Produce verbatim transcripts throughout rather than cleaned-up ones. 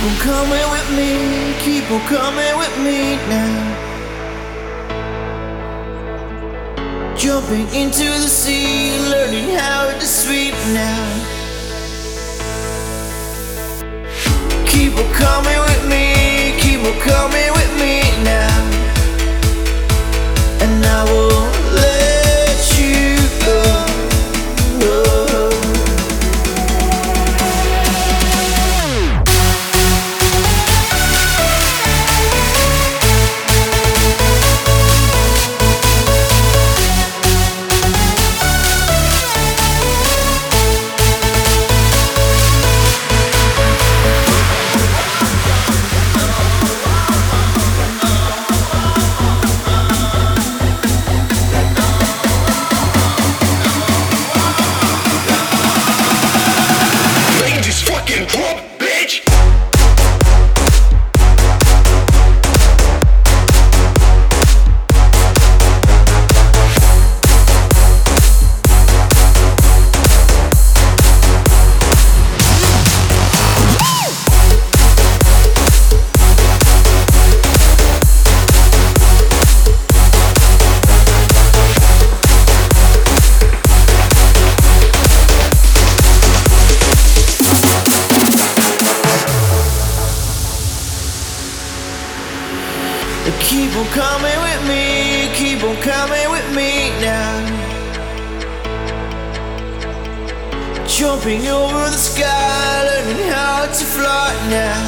on coming with me, keep on coming with me now. Jumping into the sea, learning how to swim now. Keep on coming with me, keep on coming with me now. And I won't let you go. Keep on coming with me, keep on coming with me now. Jumping over the sky, learning how to fly now.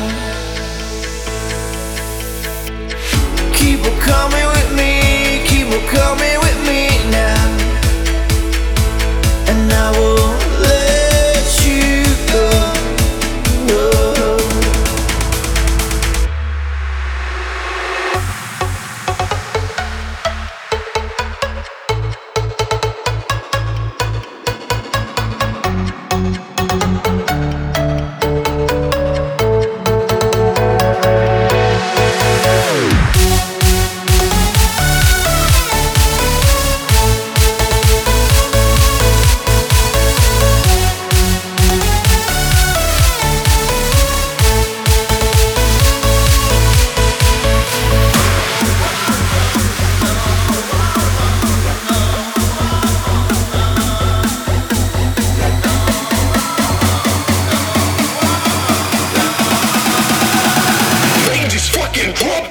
Keep on coming with me, keep on coming with me now. And I won't let you go. Fucking club.